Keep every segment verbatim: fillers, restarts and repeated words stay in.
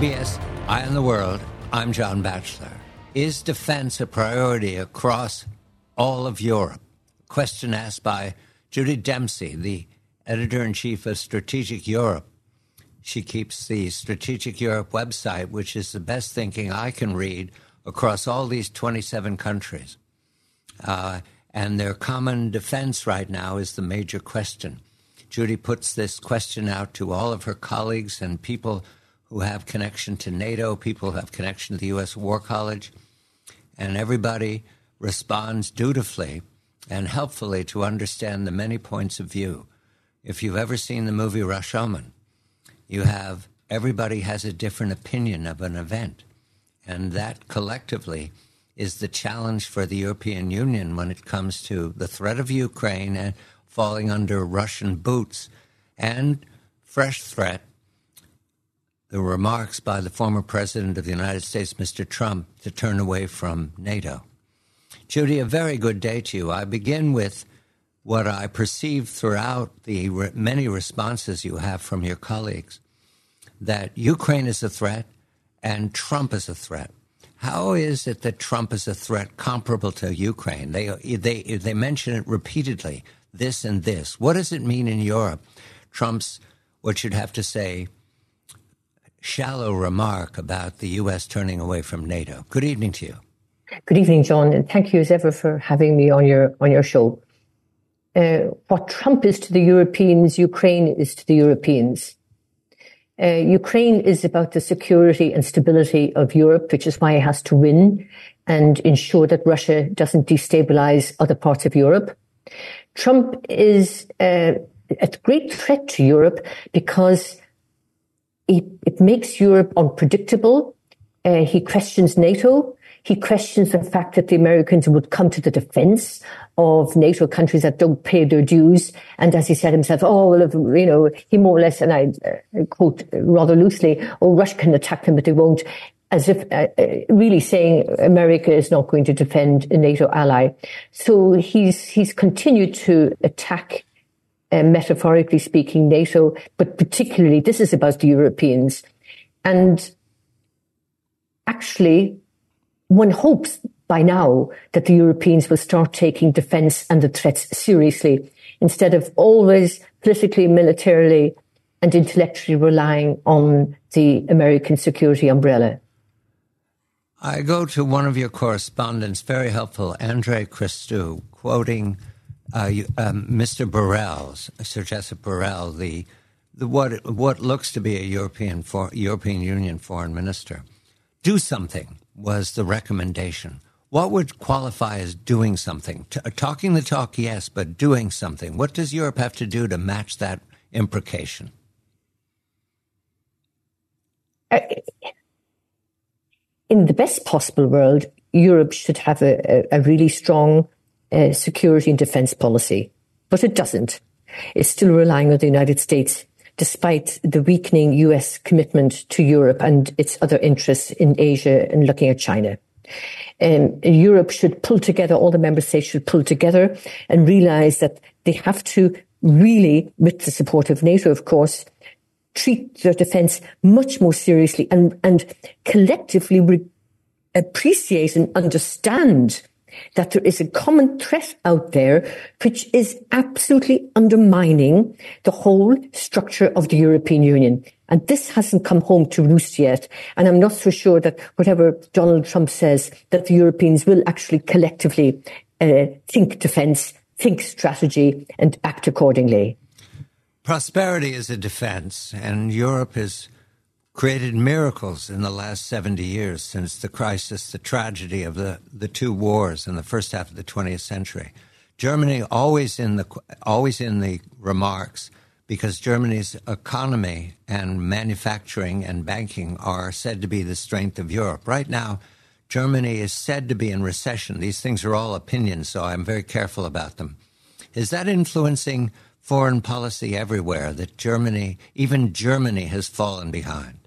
B S Eye on the World, I'm John Batchelor. Is defense a priority across all of Europe? Question asked by Judy Dempsey, the editor-in-chief of Strategic Europe. She keeps the Strategic Europe website, which is the best thinking I can read across all these twenty-seven countries. Uh, and their common defense right now is the major question. Judy puts this question out to all of her colleagues and people who have connection to NATO, people who have connection to the U S War College, and everybody responds dutifully and helpfully to understand the many points of view. If you've ever seen the movie Rashomon, you have everybody has a different opinion of an event, and that collectively is the challenge for the European Union when it comes to the threat of Ukraine and falling under Russian boots, and fresh threat, the remarks by the former president of the United States, Mister Trump, to turn away from NATO. Judy, a very good day to you. I begin with what I perceive throughout the re- many responses you have from your colleagues, that Ukraine is a threat and Trump is a threat. How is it that Trump is a threat comparable to Ukraine? They, they, they mention it repeatedly, this and this. What does it mean in Europe? Trump's, what you'd have to say, shallow remark about the U S turning away from NATO. Good evening to you. Good evening, John, and thank you as ever for having me on your on your show. Uh, what Trump is to the Europeans, Ukraine is to the Europeans. Uh, Ukraine is about the security and stability of Europe, which is why it has to win and ensure that Russia doesn't destabilize other parts of Europe. Trump is uh, a great threat to Europe because it, it makes Europe unpredictable. Uh, he questions NATO. He questions the fact that the Americans would come to the defense of NATO countries that don't pay their dues. And as he said himself, oh, well, if, you know, he more or less, and I uh, quote rather loosely, oh, Russia can attack them, but they won't, as if uh, really saying America is not going to defend a NATO ally. So he's, he's continued to attack, uh, metaphorically speaking, NATO, but particularly this is about the Europeans. And actually, one hopes by now that the Europeans will start taking defence and the threats seriously, instead of always politically, militarily and intellectually relying on the American security umbrella. I go to one of your correspondents, very helpful, Andrei Christou, quoting uh, um, Mister Borrell, Sir Joseph Borrell, the, the what what looks to be a European for, European Union foreign minister. Do something was the recommendation. What would qualify as doing something? T- talking the talk, yes, but doing something. What does Europe have to do to match that imprecation? Uh, in the best possible world, Europe should have a, a, a really strong uh, security and defense policy, but it doesn't. It's still relying on the United States, despite the weakening U S commitment to Europe and its other interests in Asia and looking at China. Um, Europe should pull together, all the member states should pull together and realize that they have to really, with the support of NATO, of course, treat their defense much more seriously and, and collectively re- appreciate and understand that there is a common threat out there which is absolutely undermining the whole structure of the European Union. And this hasn't come home to roost yet. And I'm not so sure that whatever Donald Trump says, that the Europeans will actually collectively uh, think defense, think strategy, and act accordingly. Prosperity is a defense, and Europe has created miracles in the last seventy years since the crisis, the tragedy of the, the two wars in the first half of the twentieth century. Germany always in the always in the remarks, because Germany's economy and manufacturing and banking are said to be the strength of Europe. Right now, Germany is said to be in recession. These things are all opinions, so I'm very careful about them. Is that influencing foreign policy everywhere, that Germany, even Germany, has fallen behind?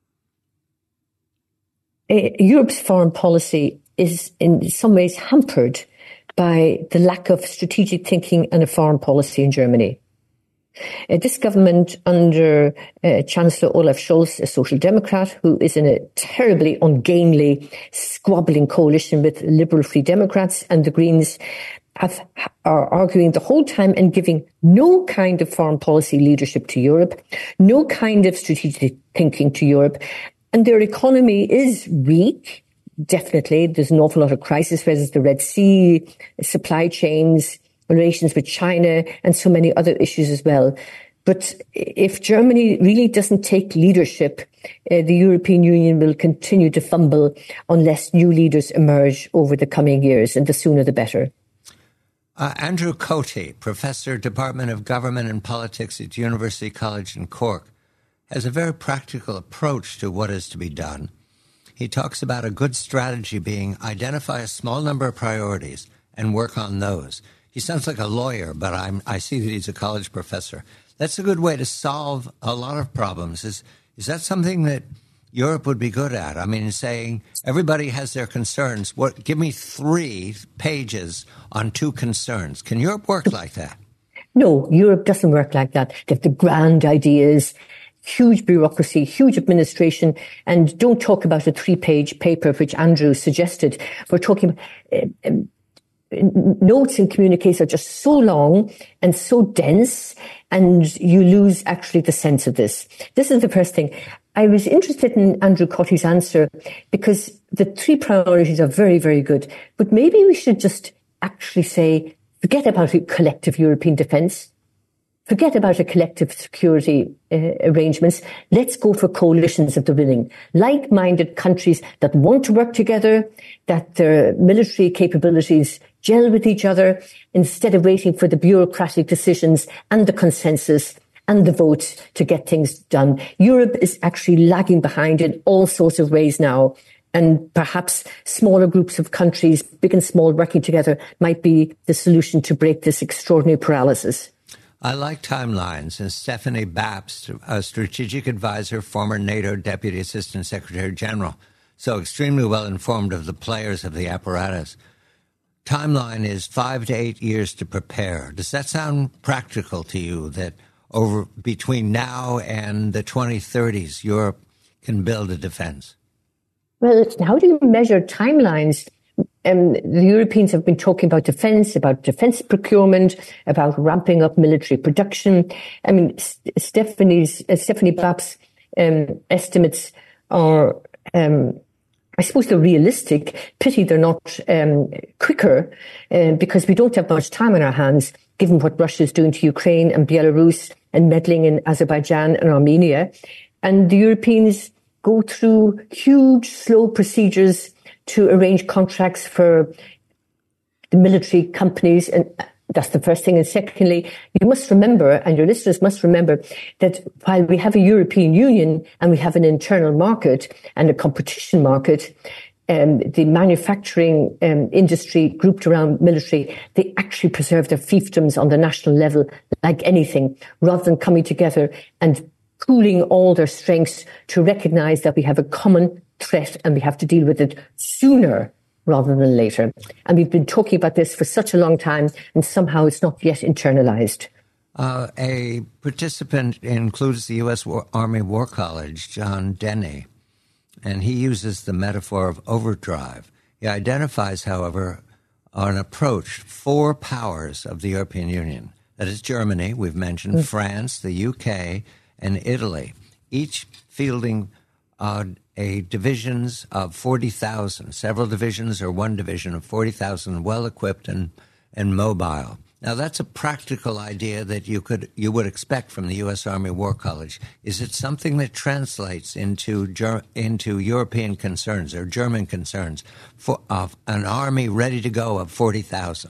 Uh, Europe's foreign policy is in some ways hampered by the lack of strategic thinking and a foreign policy in Germany. Uh, this government under uh, Chancellor Olaf Scholz, a social democrat who is in a terribly ungainly, squabbling coalition with Liberal Free Democrats and the Greens, have, are arguing the whole time and giving no kind of foreign policy leadership to Europe, no kind of strategic thinking to Europe. And their economy is weak, definitely. There's an awful lot of crisis, whether it's the Red Sea, supply chains, relations with China, and so many other issues as well. But if Germany really doesn't take leadership, uh, the European Union will continue to fumble unless new leaders emerge over the coming years, and the sooner the better. Uh, Andrew Coty, Professor, Department of Government and Politics at University College in Cork, has a very practical approach to what is to be done. He talks about a good strategy being identify a small number of priorities and work on those. He sounds like a lawyer, but I'm, I see that he's a college professor. That's a good way to solve a lot of problems. Is is that something that Europe would be good at? I mean, saying everybody has their concerns. What? Give me three pages on two concerns. Can Europe work like that? No, Europe doesn't work like that. They have the grand ideas, huge bureaucracy, huge administration, and don't talk about a three-page paper, which Andrew suggested. We're talking uh, um, notes and communiques are just so long and so dense, and you lose actually the sense of this. This is the first thing. I was interested in Andrew Coty's answer because the three priorities are very, very good. But maybe we should just actually say, forget about collective European defence. Forget about a collective security uh, arrangements. Let's go for coalitions of the willing, like-minded countries that want to work together, that their military capabilities gel with each other, instead of waiting for the bureaucratic decisions and the consensus and the votes to get things done. Europe is actually lagging behind in all sorts of ways now. And perhaps smaller groups of countries, big and small, working together might be the solution to break this extraordinary paralysis. I like timelines, and Stephanie Babst, a strategic advisor, former NATO Deputy Assistant Secretary General, so extremely well informed of the players of the apparatus. Timeline is five to eight years to prepare. Does that sound practical to you, that over between now and the twenty thirties, Europe can build a defense? Well, how do you measure timelines? Um, the Europeans have been talking about defence, about defence procurement, about ramping up military production. I mean, S- Stephanie's, uh, Stephanie Babst's um, estimates are, um, I suppose they're realistic. Pity they're not um, quicker, uh, because we don't have much time on our hands, given what Russia is doing to Ukraine and Belarus and meddling in Azerbaijan and Armenia. And the Europeans go through huge, slow procedures to arrange contracts for the military companies. And that's the first thing. And secondly, you must remember, and your listeners must remember, that while we have a European Union and we have an internal market and a competition market, um, the manufacturing um, industry grouped around military, they actually preserve their fiefdoms on the national level like anything, rather than coming together and pooling all their strengths to recognize that we have a common threat and we have to deal with it sooner rather than later. And we've been talking about this for such a long time, and somehow it's not yet internalized. Uh, a participant includes the U S War, Army War College, John Denny, and he uses the metaphor of overdrive. He identifies, however, an approach, four powers of the European Union. That is Germany, we've mentioned, mm. France, the U K, and Italy, each fielding uh, a divisions of forty thousand, several divisions or one division of forty thousand, well-equipped and, and mobile. Now, that's a practical idea that you could you would expect from the U S Army War College. Is it something that translates into ger- into European concerns or German concerns for uh, an army ready to go of forty thousand?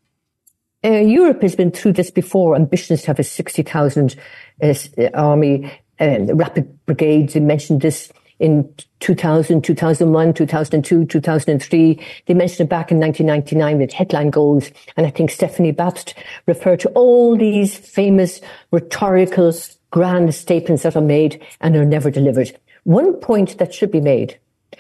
Uh, Europe has been through this before. Ambitions to have a sixty thousand uh, army, uh, rapid brigades. They mentioned this in two thousand, two thousand one, two thousand two, two thousand three. They mentioned it back in nineteen ninety-nine with headline goals. And I think Stephanie Babst referred to all these famous rhetorical grand statements that are made and are never delivered. One point that should be made.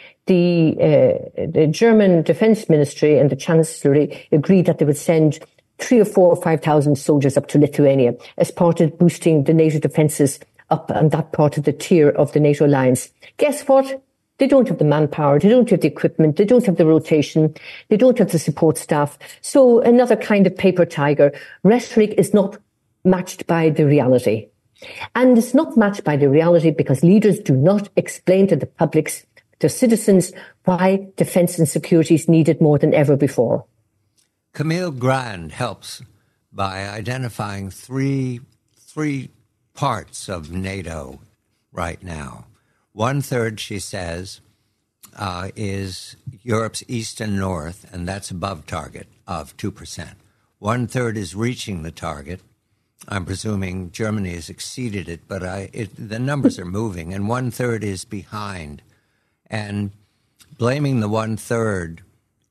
The, uh, the German Defense Ministry and the Chancellery agreed that they would send three or four or five thousand soldiers up to Lithuania as part of boosting the NATO defences up on that part of the tier of the NATO alliance. Guess what? They don't have the manpower, they don't have the equipment, they don't have the rotation, they don't have the support staff. So another kind of paper tiger. Rhetoric is not matched by the reality. And it's not matched by the reality because leaders do not explain to the publics, to citizens, why defence and security is needed more than ever before. Camille Grand helps by identifying three, three parts of NATO right now. One third, she says, uh, is Europe's east and north, and that's above target of two percent. One third is reaching the target. I'm presuming Germany has exceeded it, but I, it, the numbers are moving, and one third is behind. And blaming the one third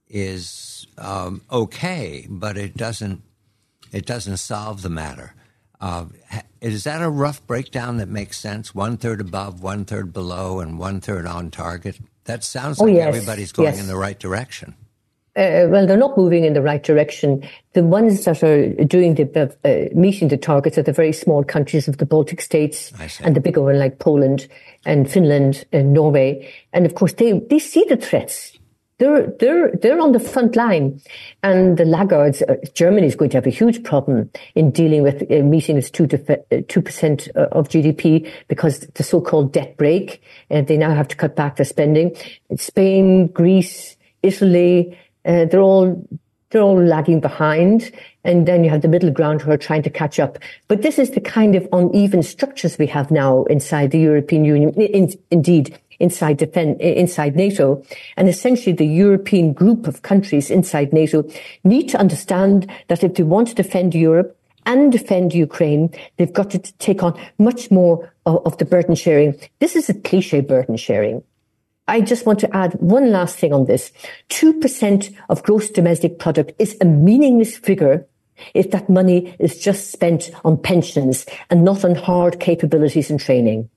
is um, okay, but it doesn't it doesn't solve the matter. Uh, is that a rough breakdown that makes sense? One third above, one third below, and one third on target. That sounds like oh, yes. everybody's going yes. in the right direction. Uh, well, they're not moving in the right direction. The ones that are doing the uh, meeting the targets are the very small countries of the Baltic states and the bigger one like Poland and Finland and Norway. And of course, they, they see the threats. They're, they're, they're on the front line. And the laggards, uh, Germany is going to have a huge problem in dealing with uh, meeting its two percent of G D P because the so-called debt brake, and they now have to cut back their spending. Spain, Greece, Italy, uh, they're all, they're all lagging behind. And then you have the middle ground who are trying to catch up. But this is the kind of uneven structures we have now inside the European Union. In, indeed, inside defend, inside NATO. And essentially the European group of countries inside NATO need to understand that if they want to defend Europe and defend Ukraine, they've got to take on much more of, of the burden sharing. This is a cliche burden sharing. I just want to add one last thing on this. two percent of gross domestic product is a meaningless figure if that money is just spent on pensions and not on hard capabilities and training.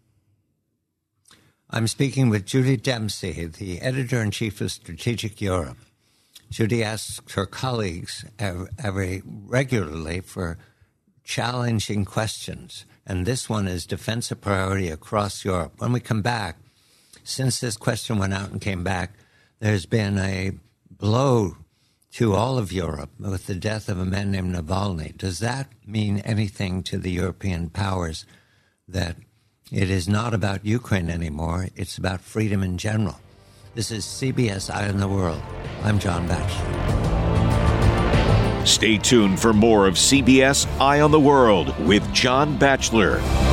I'm speaking with Judy Dempsey, the editor-in-chief of Strategic Europe. Judy asks her colleagues every, regularly for challenging questions, and this one is defense a priority across Europe. When we come back, since this question went out and came back, there's been a blow to all of Europe with the death of a man named Navalny. Does that mean anything to the European powers that it is not about Ukraine anymore, it's about freedom in general? This is C B S Eye on the World. I'm John Batchelor. Stay tuned for more of C B S Eye on the World with John Batchelor.